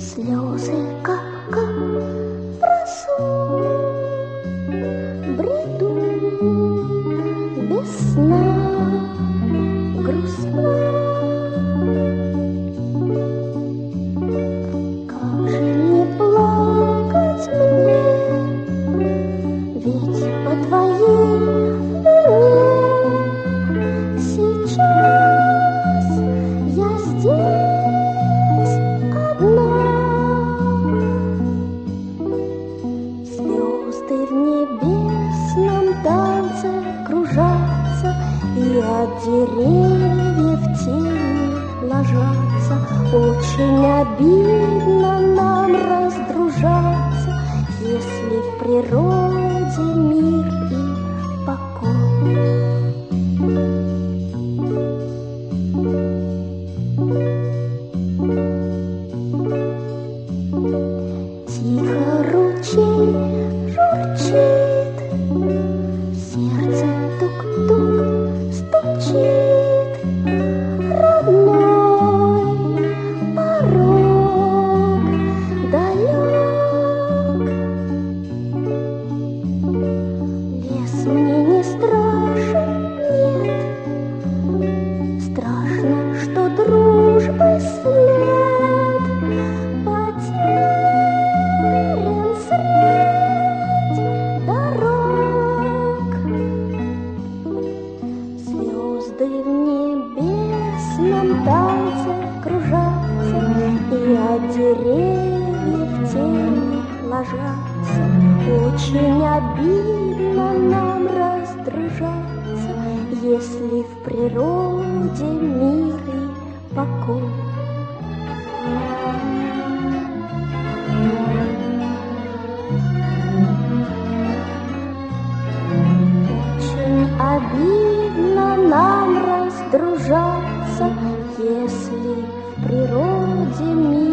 Слезы, как в росу, бреду без сна, грустна. Как же не плакать мне, ведь по твоей вине сейчас я здесь одна. Звезды в небесном танце кружатся и от деревьев тени ложатся. Очень обидно нам раздружаться, если в природе мир и покой. Тихо ручей журчит, сердце тук-тук стучит. Родной порог далек. Лес мне не страшен, нет. Страшно, что дружбы след потерян средь дорог. Звезды в небесном танце кружатся и от деревьев тени ложатся. Очень обидно нам раздружаться, если в природе мир и покой. Очень обидно нам раздружаться, если в природе мир